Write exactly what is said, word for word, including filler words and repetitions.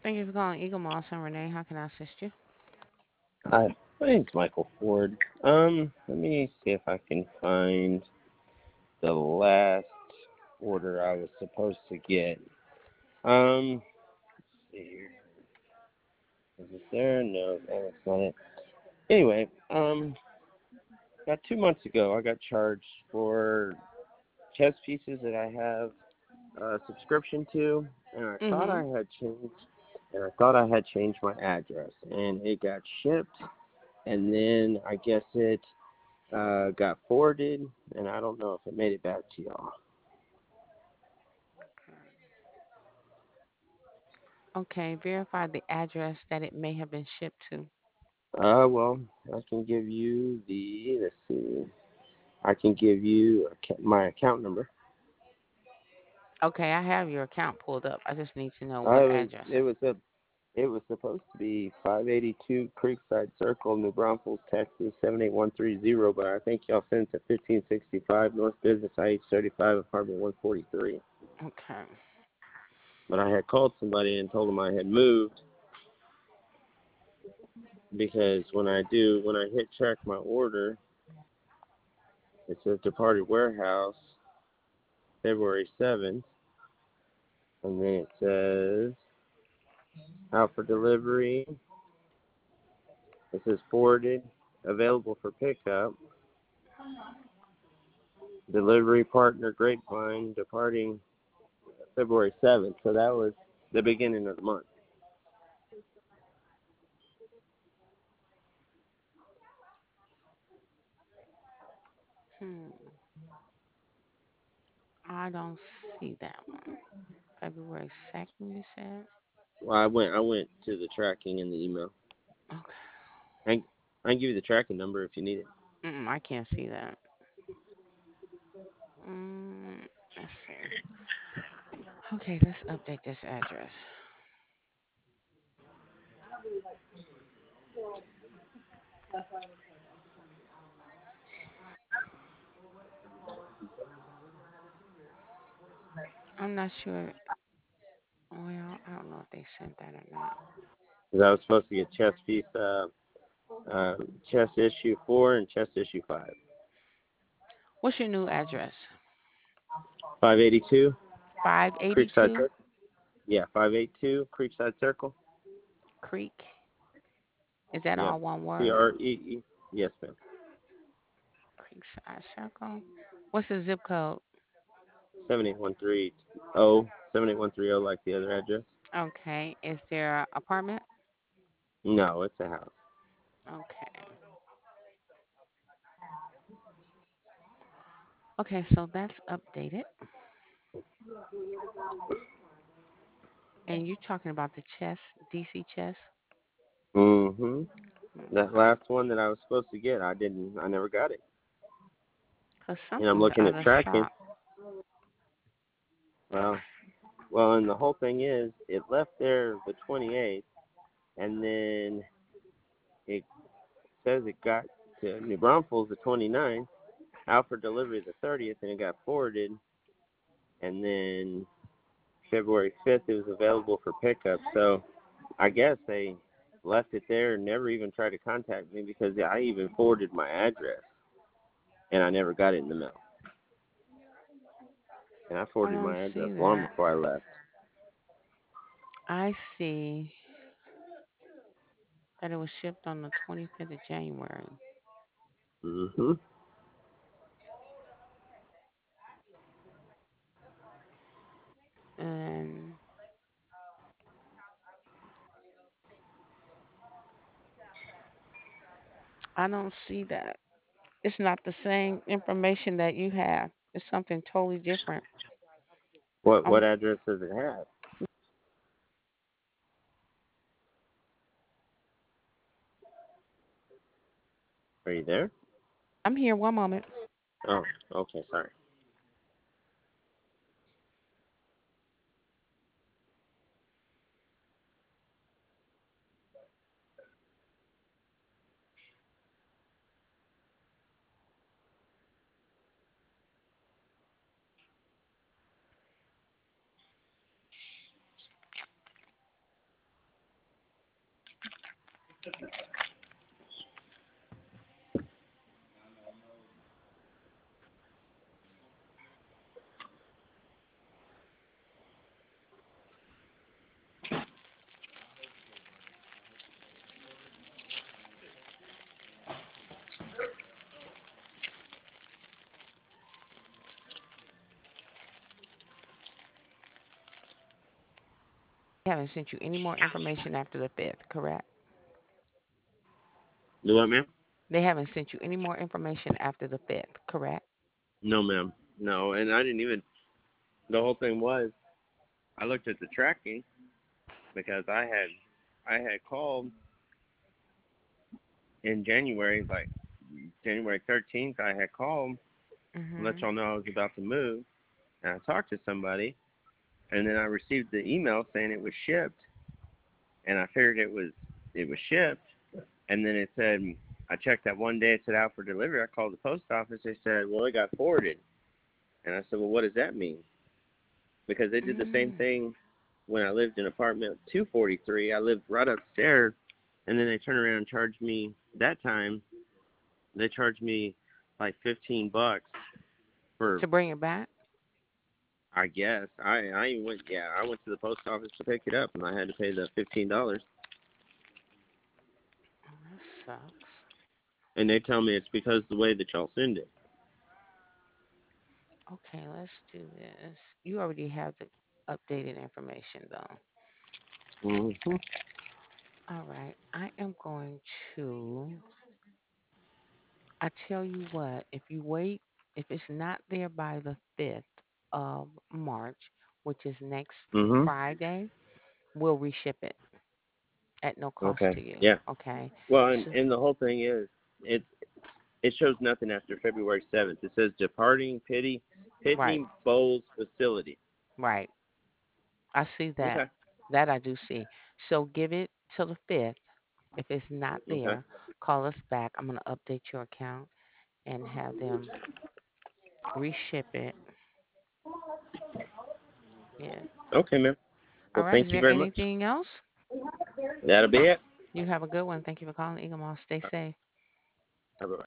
Thank you for calling Eagle Moss and Renee. How can I assist you? Hi, my name's Michael Ford. Um, let me see if I can find the last order I was supposed to get. Um, let's see here. Is it there? No, no, that's not it. Anyway, um, about two months ago, I got charged for chess pieces that I have a subscription to, and I thought Mm-hmm. I had changed, and I thought I had changed my address, and it got shipped, and then I guess it uh, got forwarded, and I don't know if it made it back to y'all. Okay, verify the address that it may have been shipped to. Uh, well, I can give you the, let's see, I can give you my account number. Okay, I have your account pulled up. I just need to know Uh, what it was, address. it was a, it was supposed to be five eighty-two Creekside Circle, New Braunfels, Texas, seven eight one three zero, but I think y'all sent it to fifteen sixty-five North Business I H thirty-five, apartment one forty-three. Okay. But I had called somebody and told them I had moved, because when I do, when I hit track my order, it says departed warehouse February seventh, and then it says out for delivery. It says forwarded, available for pickup. Delivery partner Grapevine, departing February seventh. So that was the beginning of the month. Hmm. I don't see that one. February second, you said? Well, I went I went to the tracking in the email. Okay. I, I can give you the tracking number if you need it. Mm-mm, I can't see that. Mm, let's see. Okay, let's update this address. I'm not sure. Well, I don't know if they sent that or not. Because I was supposed to get chess piece, uh, uh, chess issue four and chess issue five. What's your new address? five eighty-two Creekside five eighty-two Circle. Yeah, five eighty-two Creekside Circle. Creek. Is that Yep. all one C word? R E E. Yes, ma'am. Creekside Circle. What's the zip code? seven eight one three zero. seven eight one three zero like the other address. Okay. Is there a apartment? No, it's a house. Okay. Okay, so that's updated. And you're talking about the chess, D C chess? Mm-hmm. That last one that I was supposed to get, I didn't. I never got it. Because And I'm something's looking out at of tracking. stock. Well, well, and the whole thing is, it left there the twenty-eighth, and then it says it got to New Braunfels the twenty-ninth, out for delivery the thirtieth, and it got forwarded, and then February fifth it was available for pickup. So I guess they left it there and never even tried to contact me, because I even forwarded my address, and I never got it in the mail. And I I forwarded don't my address see long that. before I left. I see that it was shipped on the twenty-fifth of January. Mm-hmm. And I don't see that. It's not the same information that you have. It's something totally different. What what I'm address does it have? Are you there? I'm here one moment. Oh, okay, sorry. They haven't sent you any more information after the fifth, correct? Do what, ma'am? They haven't sent you any more information after the fifth, correct? No, ma'am. No, and I didn't even. The whole thing was, I looked at the tracking because I had, I had called in January, like January thirteenth. I had called to let Mhm. y'all know I was about to move, and I talked to somebody, and then I received the email saying it was shipped, and I figured it was it was shipped, and then it said I checked that one day it said out for delivery. I called the post office. They said, well, it got forwarded, and I said, well, what does that mean? Because they did the same Mm. thing when I lived in apartment two forty-three. I lived right upstairs, and then they turned around and charged me that time. They charged me like fifteen bucks for, To bring it back? I guess. I I even went yeah, I went to the post office to pick it up and I had to pay the fifteen dollars. Oh, that sucks. And they tell me it's because the way that y'all send it. Okay, let's do this. You already have the updated information though. Mm-hmm. All right. I am going to I tell you what, if you wait, if it's not there by the fifth of March, which is next Mm-hmm. Friday, we'll reship it at no cost Okay. to you. Yeah. Okay. Well, and, So, and the whole thing is it it shows nothing after February seventh. It says departing Pitney right, Pitney Bowles facility. right. I see that. Okay. That I do see. So give it till the fifth. If it's not Okay. there, call us back. I'm going to update your account and have them reship it. Yeah. Okay, ma'am. All Well, right. Is thank you there very much. anything else? That'll be it. You have a good one. Thank you for calling Eagle Moss. Stay safe. Bye bye.